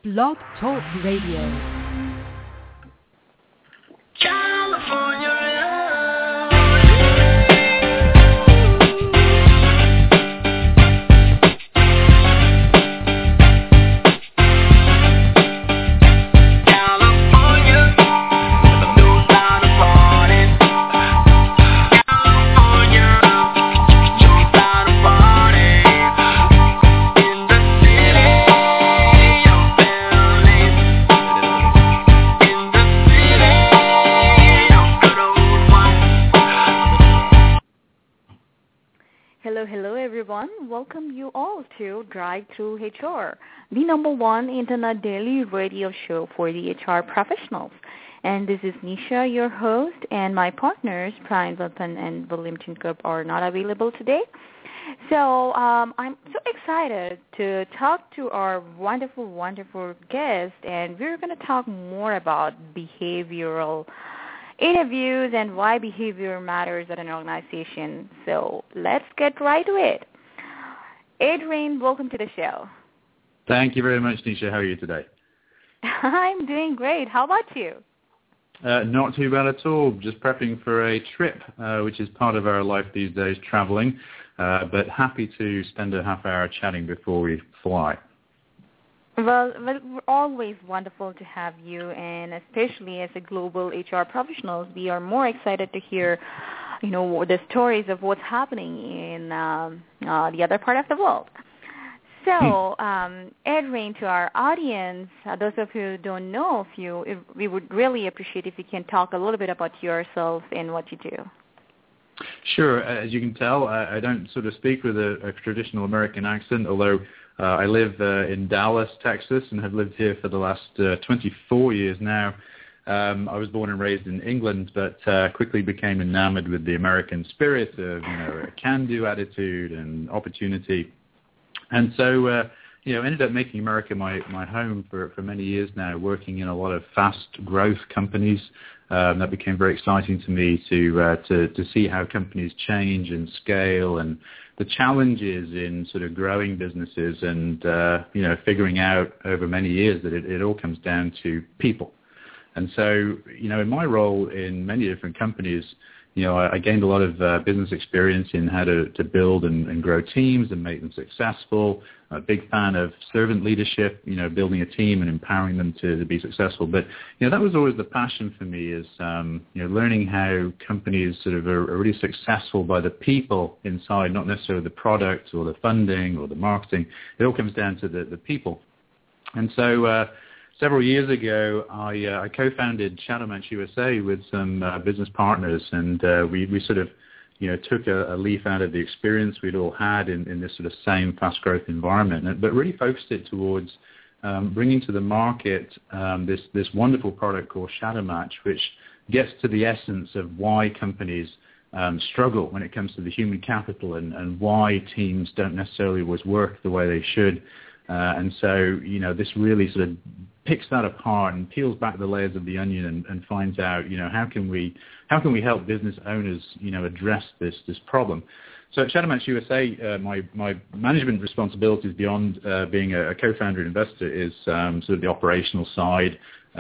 Blog Talk Radio. Welcome you all to Drive Through HR, the #1 internet daily radio show for the HR professionals. And this is Nisha, your host, and my partners, Brian Wilson and William Tinkup, are not available today. So I'm so excited to talk to our wonderful, wonderful guest, and we're going to talk more about behavioral interviews and why behavior matters at an organization. So let's get right to it. Adrian, welcome to the show. Thank you very much, Nisha. How are you today? I'm doing great. How about you? Not too bad at all. Just prepping for a trip, which is part of our life these days, traveling. But happy to spend a half hour chatting before we fly. Well, we're always wonderful to have you, and especially as a global HR professionals, we are more excited to hear the stories of what's happening in the other part of the world. So, Adrian, to our audience, those of you who don't know of you, we would really appreciate if you can talk a little bit about yourself and what you do. Sure. As you can tell, I don't sort of speak with a traditional American accent, although I live in Dallas, Texas, and have lived here for the last 24 years now. I was born and raised in England, but quickly became enamored with the American spirit of, a can-do attitude and opportunity. And so, ended up making America my home for many years now, working in a lot of fast growth companies. That became very exciting to me to see how companies change and scale and the challenges in sort of growing businesses and, figuring out over many years that it all comes down to people. And so, in my role in many different companies, I gained a lot of business experience in how to build and grow teams and make them successful. I'm a big fan of servant leadership, building a team and empowering them to be successful. But, that was always the passion for me is, learning how companies sort of are really successful by the people inside, not necessarily the product or the funding or the marketing. It all comes down to the people. And so, several years ago, I co-founded Shadowmatch USA with some business partners, and we sort of, took a leaf out of the experience we'd all had in this sort of same fast growth environment, but really focused it towards bringing to the market this wonderful product called Shadowmatch, which gets to the essence of why companies struggle when it comes to the human capital and why teams don't necessarily always work the way they should. And so, this really sort of picks that apart and peels back the layers of the onion and finds out, how can we help business owners, address this problem. So at Shadowmatch USA, my management responsibilities beyond being a co-founder and investor is sort of the operational side,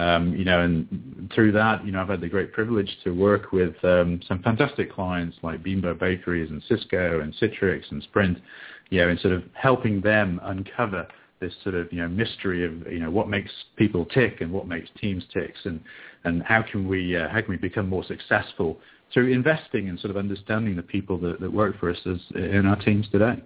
and through that, I've had the great privilege to work with some fantastic clients like Bimbo Bakeries and Cisco and Citrix and Sprint, and sort of helping them uncover this sort of, mystery of, what makes people tick and what makes teams tick and how can we become more successful through investing and sort of understanding the people that work for us in our teams today.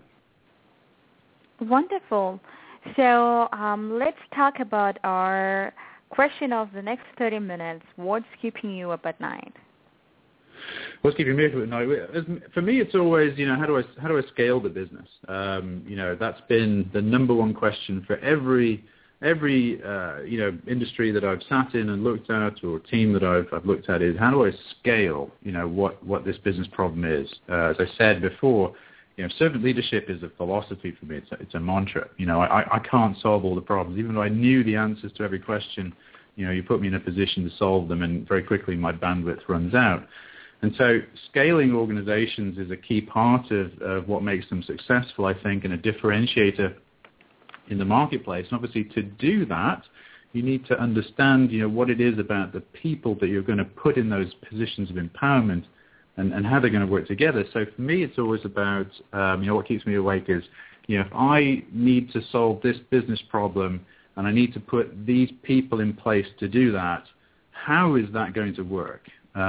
Wonderful. So let's talk about our question of the next 30 minutes. What's keeping you up at night? What's keeping me up at night? For me, it's always, how do I scale the business? That's been the #1 question for every industry that I've sat in and looked at, or team that I've looked at, is how do I scale, what this business problem is? As I said before, servant leadership is a philosophy for me. It's a mantra. I can't solve all the problems, even though I knew the answers to every question. You put me in a position to solve them, and very quickly my bandwidth runs out. And so scaling organizations is a key part of what makes them successful, I think, and a differentiator in the marketplace. And obviously to do that, you need to understand, what it is about the people that you're going to put in those positions of empowerment and how they're going to work together. So for me, it's always about, what keeps me awake is, if I need to solve this business problem and I need to put these people in place to do that, how is that going to work?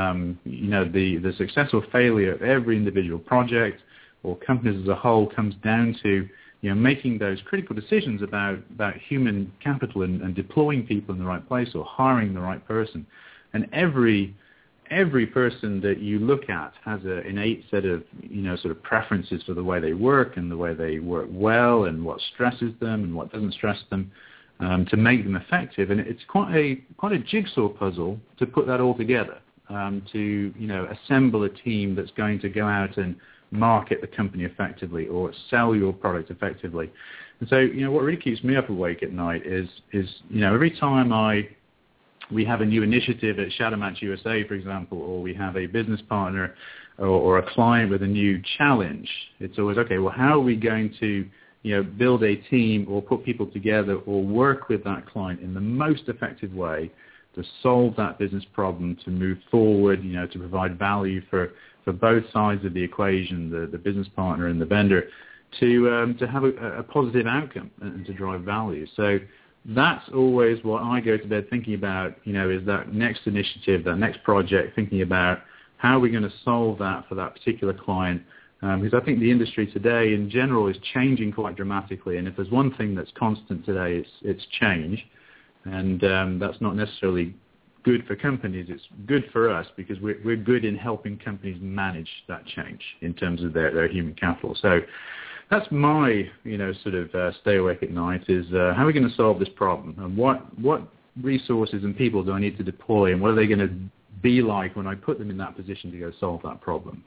The success or failure of every individual project or companies as a whole comes down to making those critical decisions about human capital and deploying people in the right place or hiring the right person. And every person that you look at has an innate set of sort of preferences for the way they work and the way they work well and what stresses them and what doesn't stress them to make them effective. And it's quite a jigsaw puzzle to put that all together, to assemble a team that's going to go out and market the company effectively or sell your product effectively. And so, what really keeps me up awake at night is every time we have a new initiative at Shadowmatch USA, for example, or we have a business partner or a client with a new challenge, it's always, okay, well, how are we going to build a team or put people together or work with that client in the most effective way to solve that business problem, to move forward, to provide value for both sides of the equation, the business partner and the vendor, to have a positive outcome and to drive value. So that's always what I go to bed thinking about, is that next initiative, that next project, thinking about how are we going to solve that for that particular client. Because I think the industry today in general is changing quite dramatically. And if there's one thing that's constant today, it's change. And that's not necessarily good for companies. It's good for us because we're good in helping companies manage that change in terms of their human capital. So that's my, sort of stay awake at night is how are we going to solve this problem? And what resources and people do I need to deploy? And what are they going to be like when I put them in that position to go solve that problem?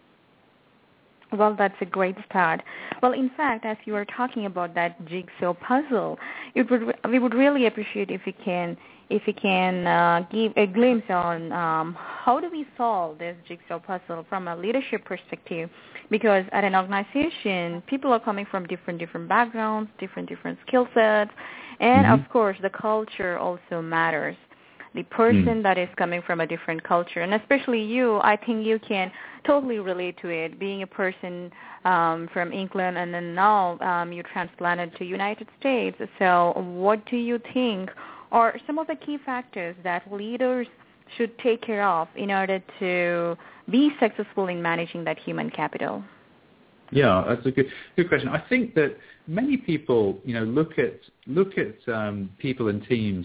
Well, that's a great start. Well, in fact, as you were talking about that jigsaw puzzle, we would really appreciate if you can give a glimpse on how do we solve this jigsaw puzzle from a leadership perspective, because at an organization, people are coming from different backgrounds, different skill sets, and of course, the culture also matters. The person that is coming from a different culture, and especially you, I think you can totally relate to it, being a person from England and then now you transplanted to United States. So what do you think are some of the key factors that leaders should take care of in order to be successful in managing that human capital? Yeah, that's a good question. I think that many people, look at people and teams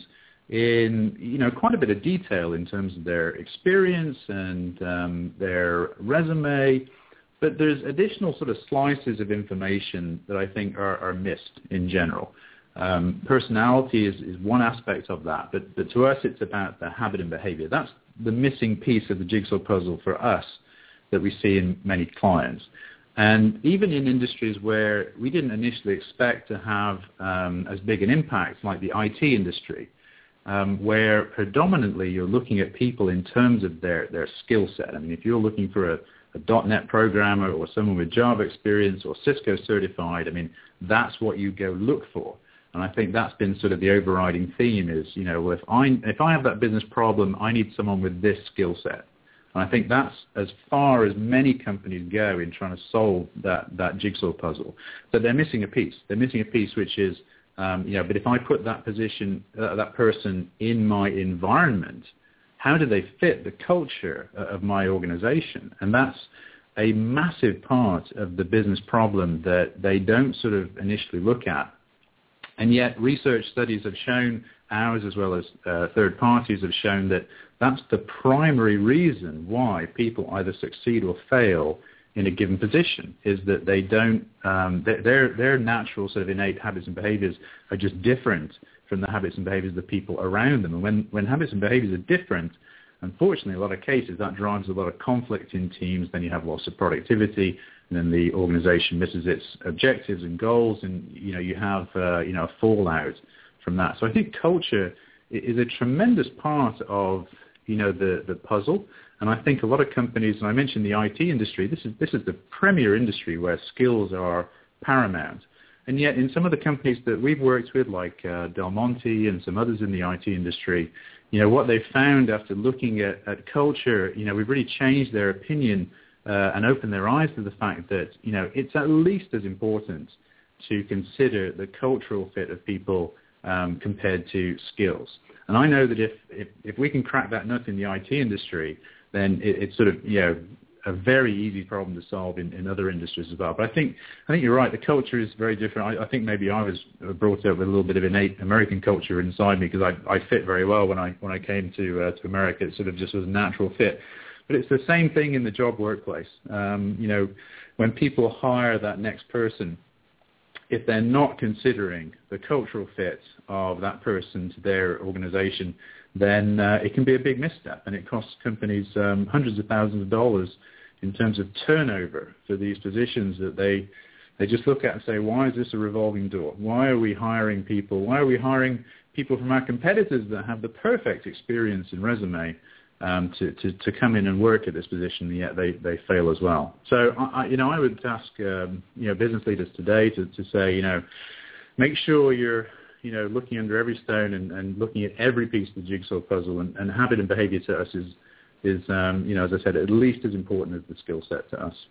in quite a bit of detail in terms of their experience and their resume, but there's additional sort of slices of information that I think are missed in general. Personality is one aspect of that, but to us it's about the habit and behavior. That's the missing piece of the jigsaw puzzle for us that we see in many clients. And even in industries where we didn't initially expect to have as big an impact, like the IT industry, where predominantly you're looking at people in terms of their skill set. I mean, if you're looking for a .NET programmer or someone with Java experience or Cisco certified, I mean, that's what you go look for. And I think that's been sort of the overriding theme is, if I have that business problem, I need someone with this skill set. And I think that's as far as many companies go in trying to solve that jigsaw puzzle. But they're missing a piece. They're missing a piece which is, but if I put that person in my environment, how do they fit the culture of my organization? And that's a massive part of the business problem that they don't sort of initially look at. And yet research studies have shown, ours as well as third parties have shown that that's the primary reason why people either succeed or fail in a given position, is that they don't, their natural sort of innate habits and behaviors are just different from the habits and behaviors of the people around them. And when habits and behaviors are different, unfortunately, in a lot of cases, that drives a lot of conflict in teams. Then you have loss of productivity, and then the organization misses its objectives and goals, and you have a fallout from that. So I think culture is a tremendous part of the puzzle. And I think a lot of companies, and I mentioned the IT industry, this is the premier industry where skills are paramount. And yet in some of the companies that we've worked with, like Del Monte and some others in the IT industry, what they've found after looking at culture, we've really changed their opinion and opened their eyes to the fact that, it's at least as important to consider the cultural fit of people compared to skills. And I know that if we can crack that nut in the IT industry, then it's sort of, a very easy problem to solve in other industries as well. But I think you're right. The culture is very different. I think maybe I was brought up with a little bit of innate American culture inside me because I fit very well when I came to America. It sort of just was a natural fit. But it's the same thing in the job workplace. When people hire that next person, if they're not considering the cultural fit of that person to their organization, then it can be a big misstep, and it costs companies hundreds of thousands of dollars in terms of turnover for these positions that they just look at and say, why is this a revolving door? Why are we hiring people? Why are we hiring people from our competitors that have the perfect experience and resume to come in and work at this position, and yet they fail as well? So, I would ask, business leaders today to say, make sure you're, looking under every stone and looking at every piece of the jigsaw puzzle, and habit and behavior to us is as I said, at least as important as the skill set to us.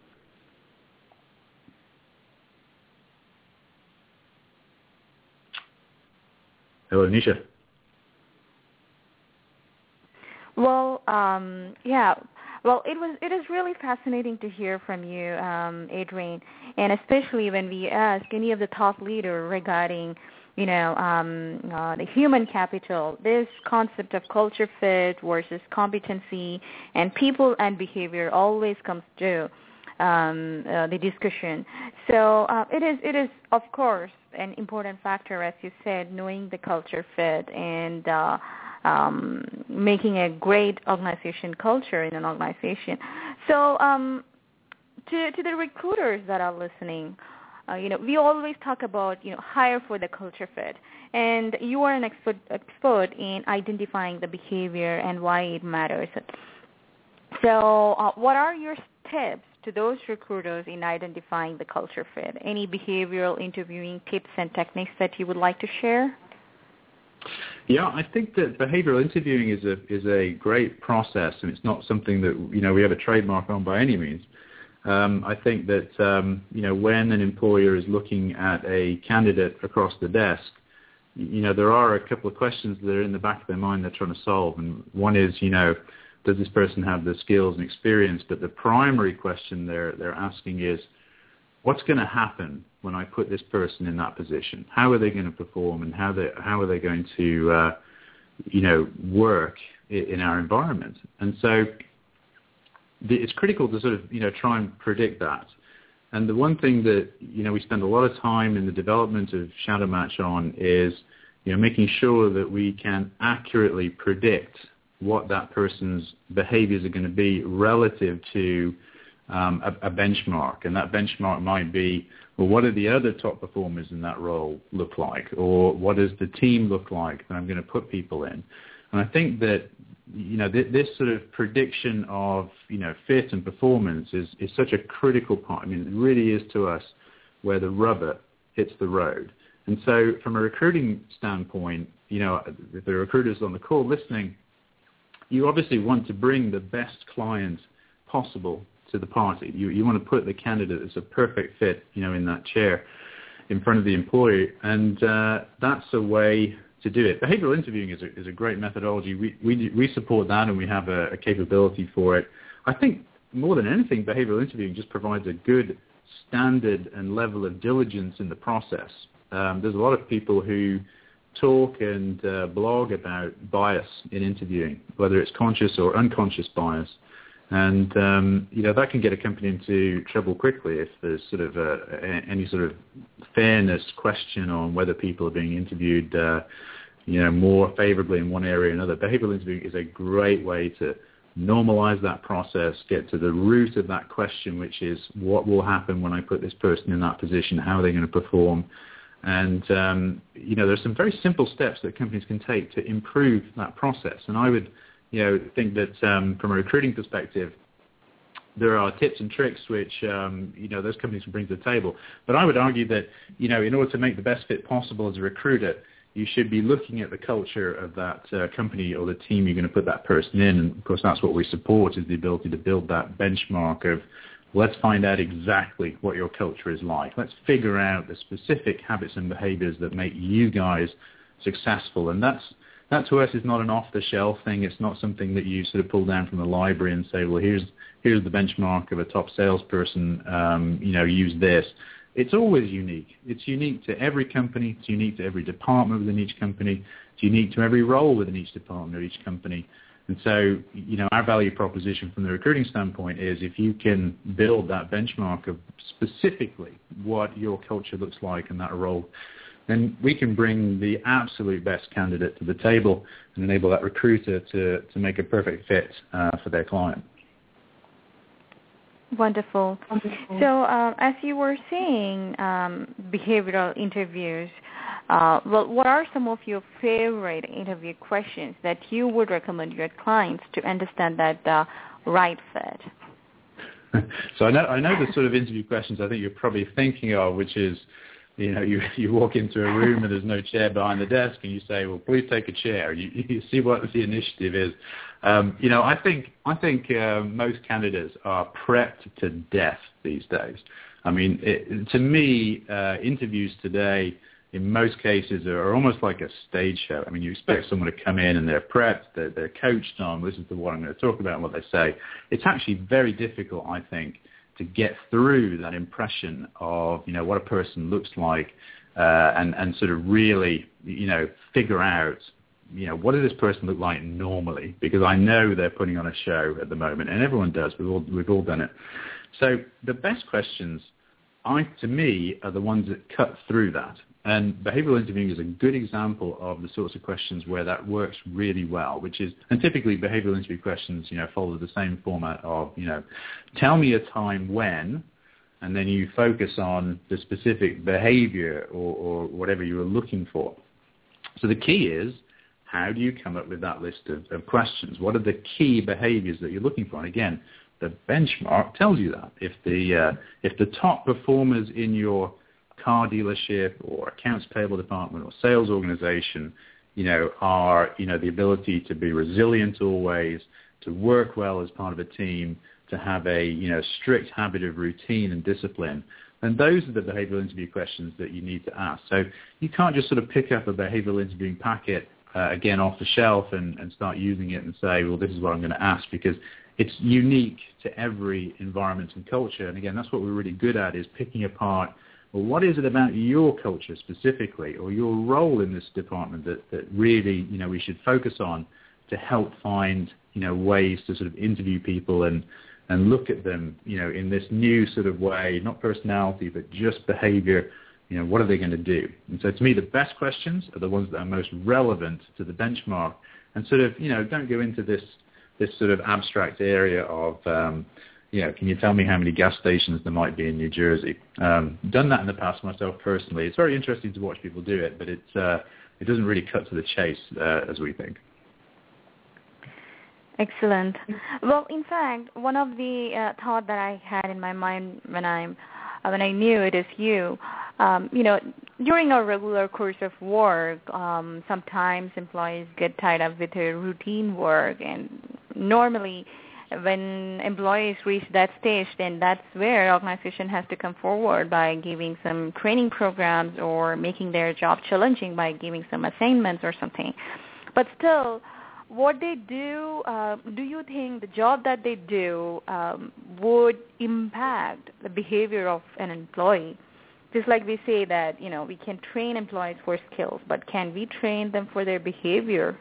Hello, Nisha. Well, yeah. Well, it is really fascinating to hear from you, Adrian, and especially when we ask any of the top leaders regarding, the human capital, this concept of culture fit versus competency, and people and behavior always comes to the discussion. So it is of course an important factor, as you said, knowing the culture fit and making a great organization culture in an organization. So to the recruiters that are listening, we always talk about, hire for the culture fit. And you are an expert in identifying the behavior and why it matters. So what are your tips to those recruiters in identifying the culture fit? Any behavioral interviewing tips and techniques that you would like to share? Yeah, I think that behavioral interviewing is a great process, and it's not something that we have a trademark on by any means. I think that when an employer is looking at a candidate across the desk, there are a couple of questions that are in the back of their mind they're trying to solve, and one is does this person have the skills and experience? But the primary question they're asking is, what's going to happen when I put this person in that position? How are they going to perform, and how are they going to, work in our environment? And so it's critical to sort of, try and predict that. And the one thing that, we spend a lot of time in the development of Shadowmatch on is, making sure that we can accurately predict what that person's behaviors are going to be relative to a benchmark. And that benchmark might be, well, what do the other top performers in that role look like? Or what does the team look like that I'm going to put people in? And I think that, this sort of prediction of, fit and performance is such a critical part. I mean, it really is to us where the rubber hits the road. And so from a recruiting standpoint, if there are recruiters on the call listening, you obviously want to bring the best client possible to the party. You want to put the candidate as a perfect fit, in that chair in front of the employee, and that's a way to do it. Behavioral interviewing is a great methodology. We support that, and we have a capability for it. I think more than anything, behavioral interviewing just provides a good standard and level of diligence in the process. There's a lot of people who talk and blog about bias in interviewing, whether it's conscious or unconscious bias. And, that can get a company into trouble quickly if there's sort of any sort of fairness question on whether people are being interviewed, more favorably in one area or another. Behavioral interviewing is a great way to normalize that process, get to the root of that question, which is what will happen when I put this person in that position? How are they going to perform? And, there's some very simple steps that companies can take to improve that process. And I would, think that from a recruiting perspective, there are tips and tricks which, those companies can bring to the table. But I would argue that, in order to make the best fit possible as a recruiter, you should be looking at the culture of that company or the team you're going to put that person in. And, of course, that's what we support, is the ability to build that benchmark of, let's find out exactly what your culture is like. Let's figure out the specific habits and behaviors that make you guys successful. And that to us is not an off-the-shelf thing. It's not something that you sort of pull down from the library and say, well, here's the benchmark of a top salesperson, use this. It's always unique. It's unique to every company. It's unique to every department within each company. It's unique to every role within each department or each company. And so, our value proposition from the recruiting standpoint is, if you can build that benchmark of specifically what your culture looks like in that role, then we can bring the absolute best candidate to the table and enable that recruiter to make a perfect fit for their client. Wonderful. So as you were saying, behavioral interviews, what are some of your favorite interview questions that you would recommend your clients to understand that right fit? So I know the sort of interview questions I think you're probably thinking of, which is, you walk into a room and there's no chair behind the desk, and you say, well, please take a chair. You see what the initiative is. I think most candidates are prepped to death these days. I mean, to me, interviews today, in most cases, are almost like a stage show. I mean, you expect someone to come in and they're prepped, they're coached on, listen to what I'm going to talk about and what they say. It's actually very difficult, I think, to get through that impression of, what a person looks like, and sort of really, figure out, what does this person look like normally? Because I know they're putting on a show at the moment, and everyone does. We've all done it. So the best questions, to me, are the ones that cut through that. And behavioral interviewing is a good example of the sorts of questions where that works really well, and typically behavioral interview questions, follow the same format of, tell me a time when, and then you focus on the specific behavior or whatever you were looking for. So the key is, how do you come up with that list of questions? What are the key behaviors that you're looking for? And again, the benchmark tells you that. If the top performers in your car dealership or accounts payable department or sales organization, are, the ability to be resilient always, to work well as part of a team, to have a, strict habit of routine and discipline, then those are the behavioral interview questions that you need to ask. So you can't just sort of pick up a behavioral interviewing packet, again, off the shelf and start using it and say, well, this is what I'm going to ask, because it's unique to every environment and culture. And again, that's what we're really good at, is picking apart, well, what is it about your culture specifically, or your role in this department that really, we should focus on to help find, ways to sort of interview people and look at them, in this new sort of way, not personality, but just behavior. What are they going to do? And so to me, the best questions are the ones that are most relevant to the benchmark, and sort of, don't go into this sort of abstract area of, can you tell me how many gas stations there might be in New Jersey? Done that in the past myself personally. It's very interesting to watch people do it, but it doesn't really cut to the chase as we think. Excellent. Well, in fact, one of the thought that I had in my mind when I knew it is you, during our regular course of work, sometimes employees get tied up with their routine work, and normally when employees reach that stage, then that's where organization has to come forward by giving some training programs or making their job challenging by giving some assignments or something. But still, what they do you think the job that they do would impact the behavior of an employee? Just like we say that, we can train employees for skills, but can we train them for their behavior?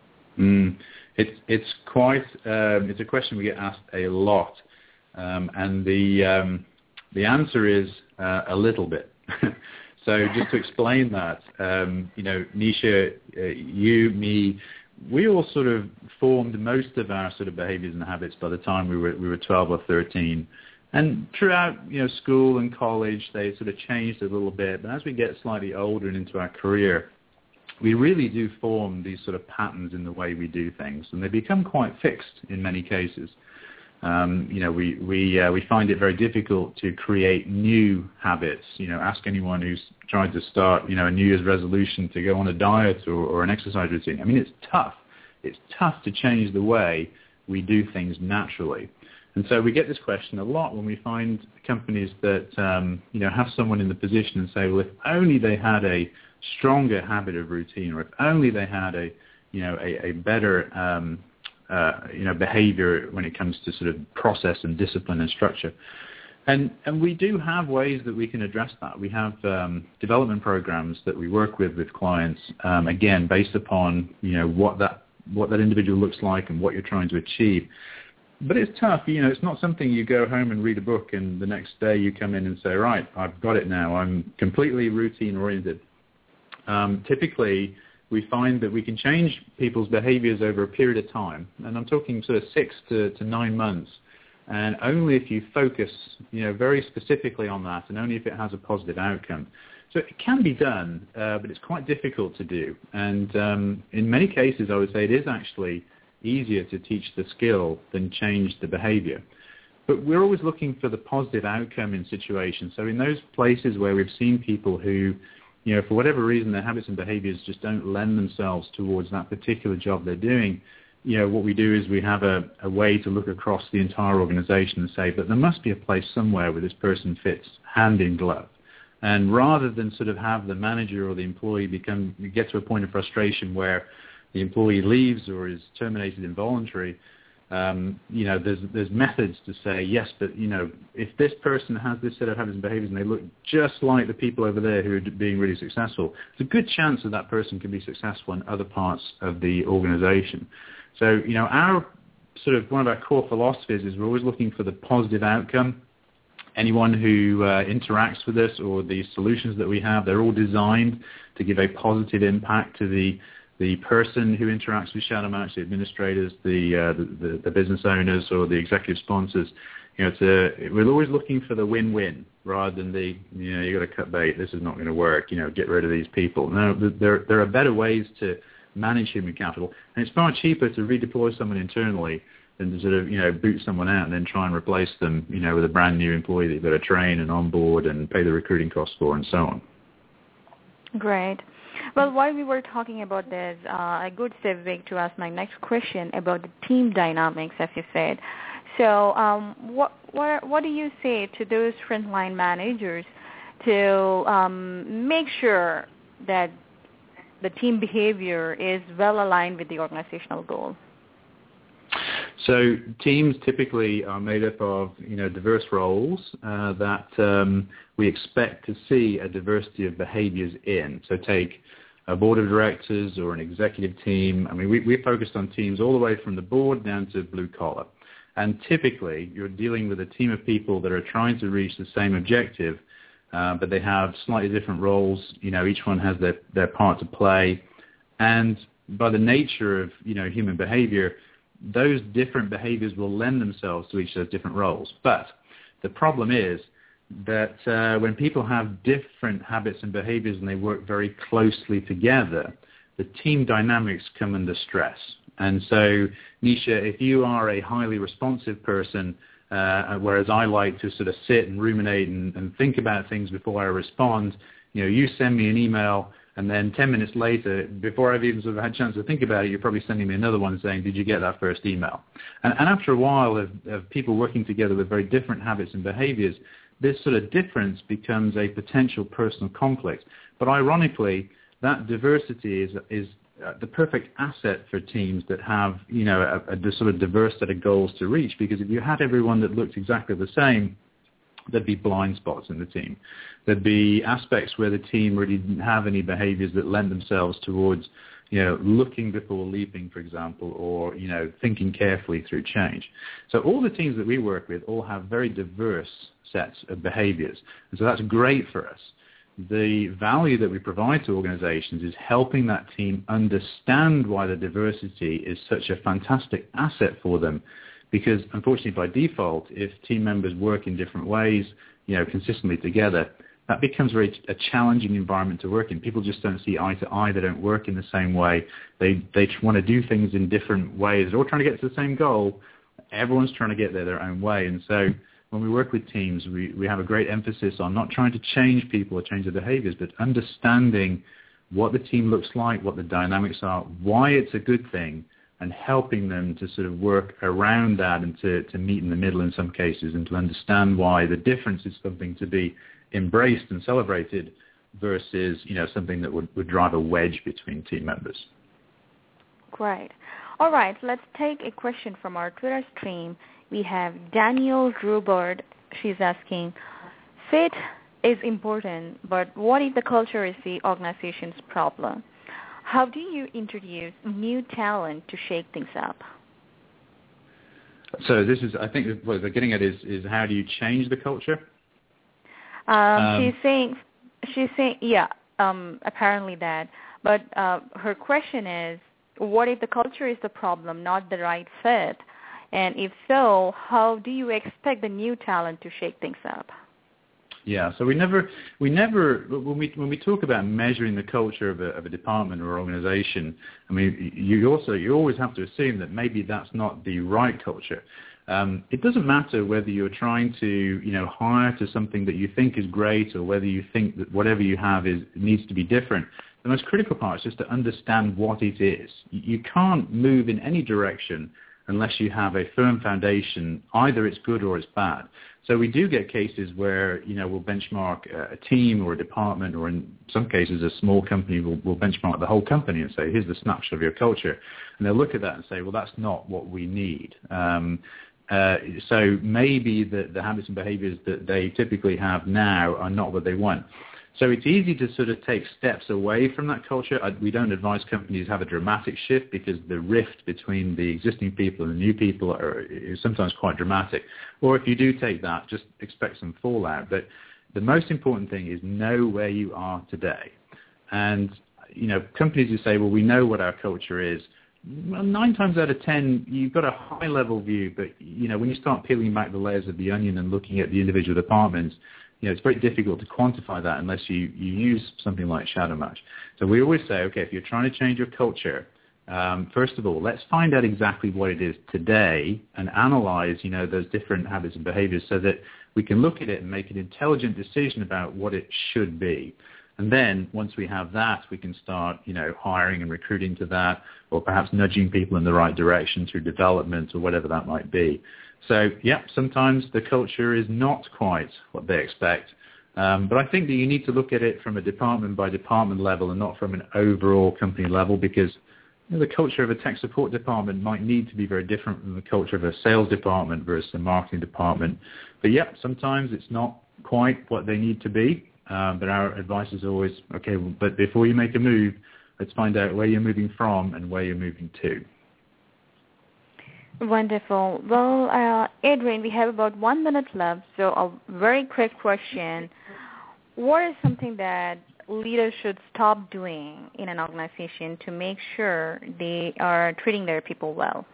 It's quite it's a question we get asked a lot, and the answer is a little bit. So just to explain that, Nisha, you, me, we all sort of formed most of our sort of behaviors and habits by the time we were 12 or 13. And throughout, school and college, they sort of changed a little bit. But as we get slightly older and into our career, we really do form these sort of patterns in the way we do things, and they become quite fixed in many cases. We find it very difficult to create new habits. Ask anyone who's tried to start, a New Year's resolution to go on a diet or an exercise routine. I mean, it's tough. It's tough to change the way we do things naturally. And so we get this question a lot when we find companies that, have someone in the position and say, well, if only they had a stronger habit of routine, or if only they had a better, behavior when it comes to sort of process and discipline and structure. And we do have ways that we can address that. We have development programs that we work with clients, again, based upon, what that individual looks like and what you're trying to achieve. But it's tough. It's not something you go home and read a book and the next day you come in and say, right, I've got it now. I'm completely routine oriented. Typically, we find that we can change people's behaviors over a period of time. And I'm talking sort of 6 to 9 months. And only if you focus, very specifically on that, and only if it has a positive outcome. So it can be done, but it's quite difficult to do. And in many cases, I would say it is actually easier to teach the skill than change the behavior. But we're always looking for the positive outcome in situations. So in those places where we've seen people who, for whatever reason, their habits and behaviors just don't lend themselves towards that particular job they're doing, what we do is we have a way to look across the entire organization and say, but there must be a place somewhere where this person fits hand in glove. And rather than sort of have the manager or the employee get to a point of frustration where the employee leaves or is terminated involuntarily, there's methods to say, yes, but, if this person has this set of habits and behaviors and they look just like the people over there who are being really successful, there's a good chance that person can be successful in other parts of the organization. So, our sort of one of our core philosophies is we're always looking for the positive outcome. Anyone who interacts with us or the solutions that we have, they're all designed to give a positive impact to the person who interacts with Shadowmax, the administrators, the business owners, or the executive sponsors. We're always looking for the win-win rather than you got to cut bait. This is not going to work. Get rid of these people. No, there are better ways to manage human capital, and it's far cheaper to redeploy someone internally than to sort of boot someone out and then try and replace them with a brand new employee that you've got to train and onboard and pay the recruiting costs for and so on. Great. Well, while we were talking about this, a good segue to ask my next question about the team dynamics, as you said. So what do you say to those frontline managers to make sure that the team behavior is well aligned with the organizational goal? So teams typically are made up of diverse roles that we expect to see a diversity of behaviors in. So take a board of directors or an executive team. I mean, we're focused on teams all the way from the board down to blue collar. And typically you're dealing with a team of people that are trying to reach the same objective, but they have slightly different roles. Each one has their part to play. And by the nature of, human behavior, those different behaviors will lend themselves to each of those different roles. But the problem is that when people have different habits and behaviors and they work very closely together, the team dynamics come under stress. And so, Nisha, if you are a highly responsive person, whereas I like to sort of sit and ruminate and think about things before I respond, you send me an email, and then 10 minutes later, before I've even sort of had a chance to think about it, you're probably sending me another one saying, did you get that first email? And after a while of people working together with very different habits and behaviors, this sort of difference becomes a potential personal conflict. But ironically, that diversity is the perfect asset for teams that have, a sort of diverse set of goals to reach, because if you had everyone that looked exactly the same, there'd be blind spots in the team. There'd be aspects where the team really didn't have any behaviors that lend themselves towards, looking before leaping, for example, or, thinking carefully through change. So all the teams that we work with all have very diverse sets of behaviors. And so that's great for us. The value that we provide to organizations is helping that team understand why the diversity is such a fantastic asset for them. Because unfortunately, by default, if team members work in different ways, consistently together, that becomes a challenging environment to work in. People just don't see eye to eye. They don't work in the same way. They want to do things in different ways. They're all trying to get to the same goal, everyone's trying to get there their own way. And so when we work with teams, we have a great emphasis on not trying to change people or change their behaviors, but understanding what the team looks like, what the dynamics are, why it's a good thing, and helping them to sort of work around that and to meet in the middle in some cases, and to understand why the difference is something to be embraced and celebrated versus, something that would drive a wedge between team members. Great. All right, let's take a question from our Twitter stream. We have Daniel Rubert. She's asking, fit is important, but what if the culture is the organization's problem? How do you introduce new talent to shake things up? So this is, I think, what they're getting at is how do you change the culture? She's saying, yeah, apparently that. But her question is, what if the culture is the problem, not the right fit? And if so, how do you expect the new talent to shake things up? Yeah, so we never when we talk about measuring the culture of a department or organization, I mean, you always have to assume that maybe that's not the right culture. It doesn't matter whether you're trying to hire to something that you think is great, or whether you think that whatever you have needs to be different. The most critical part is just to understand what it is. You can't move in any direction unless you have a firm foundation. Either it's good or it's bad. So we do get cases where, we'll benchmark a team or a department, or in some cases a small company will benchmark the whole company and say, here's the snapshot of your culture. And they'll look at that and say, well, that's not what we need. So maybe the habits and behaviors that they typically have now are not what they want. So it's easy to sort of take steps away from that culture. We don't advise companies have a dramatic shift, because the rift between the existing people and the new people is sometimes quite dramatic. Or if you do take that, just expect some fallout. But the most important thing is know where you are today. And, companies who say, well, we know what our culture is, well, 9 times out of 10, you've got a high-level view. But, when you start peeling back the layers of the onion and looking at the individual departments, it's very difficult to quantify that unless you use something like Shadow Match. So we always say, okay, if you're trying to change your culture, first of all, let's find out exactly what it is today and analyze, those different habits and behaviors, so that we can look at it and make an intelligent decision about what it should be. And then once we have that, we can start, hiring and recruiting to that, or perhaps nudging people in the right direction through development or whatever that might be. So, yeah, sometimes the culture is not quite what they expect. But I think that you need to look at it from a department-by-department level and not from an overall company level, because the culture of a tech support department might need to be very different from the culture of a sales department versus a marketing department. But, yeah, sometimes it's not quite what they need to be. But our advice is always, okay, but before you make a move, let's find out where you're moving from and where you're moving to. Wonderful. Well, Adrian, we have about 1 minute left, so a very quick question. What is something that leaders should stop doing in an organization to make sure they are treating their people well?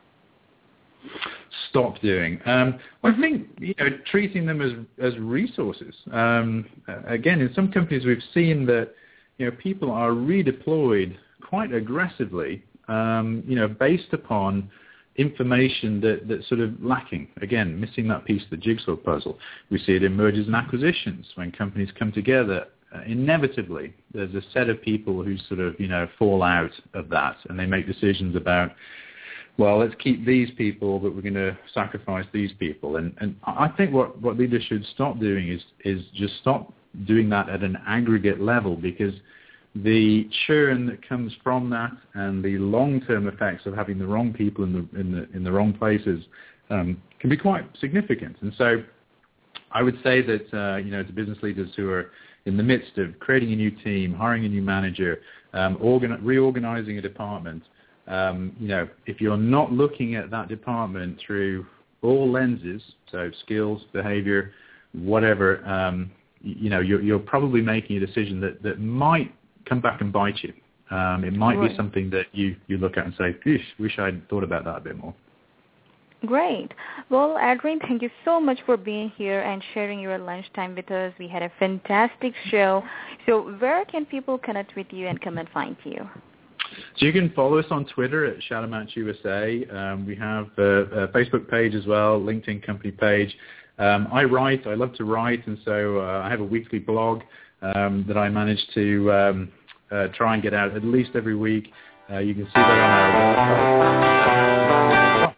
Stop doing. I think treating them as resources. Again, in some companies we've seen that people are redeployed quite aggressively, based upon information that's sort of lacking. Again, missing that piece of the jigsaw puzzle. We see it in mergers and acquisitions. When companies come together, inevitably there's a set of people who sort of fall out of that, and they make decisions about, well, let's keep these people, but we're going to sacrifice these people. And I think what leaders should stop doing is just stop doing that at an aggregate level, because the churn that comes from that and the long-term effects of having the wrong people in the wrong places can be quite significant. And so I would say that to business leaders who are in the midst of creating a new team, hiring a new manager, reorganizing a department, if you're not looking at that department through all lenses, so skills, behavior, whatever, you're probably making a decision that might come back and bite you. It might be something that you look at and say, wish I'd thought about that a bit more. Great. Well, Adrian, thank you so much for being here and sharing your lunchtime with us. We had a fantastic show. So where can people connect with you and come and find you? So you can follow us on Twitter at Shadowmatch USA. We have a Facebook page as well, LinkedIn company page. I love to write, and so I have a weekly blog that I manage to try and get out at least every week. You can see that on our website.